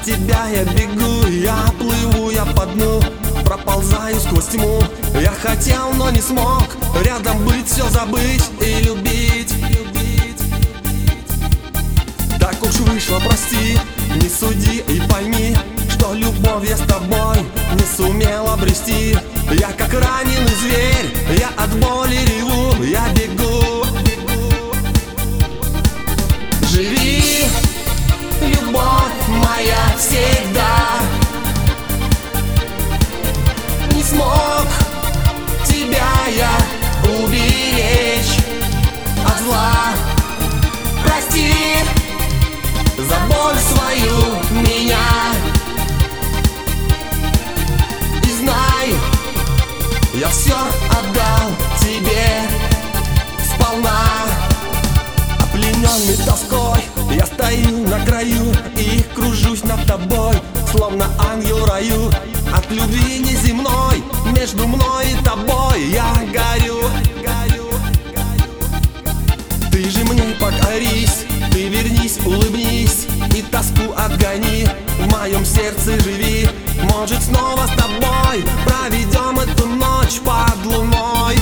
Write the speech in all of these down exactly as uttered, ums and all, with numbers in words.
тебя я бегу, я плыву, я по дну, проползаю сквозь тьму. Я хотел, но не смог рядом быть, все забыть и любить. Так уж вышло, прости, не суди и пойми, что любовь я с тобой не сумел обрести. Я как раненый зверь, я от боли реву, я бегу. Живи, любовь моя, всегда. Не смог тебя я уберечь от зла. Прости за боль свою меня. И знай, я все отдал тебе сполна. Опьяненный тоской, я стою на краю и кружусь над тобой, словно ангел в раю. От любви неземной между мной и тобой я горю. Ты же мне покорись, ты вернись, улыбнись и тоску отгони. В моем сердце живи, может снова с тобой проведем эту ночь под луной.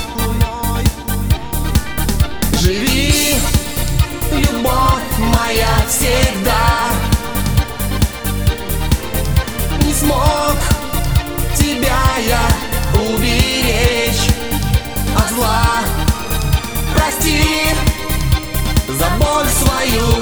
Живи, любовь моя, всегда. Не смог тебя я уберечь от зла. Прости за боль свою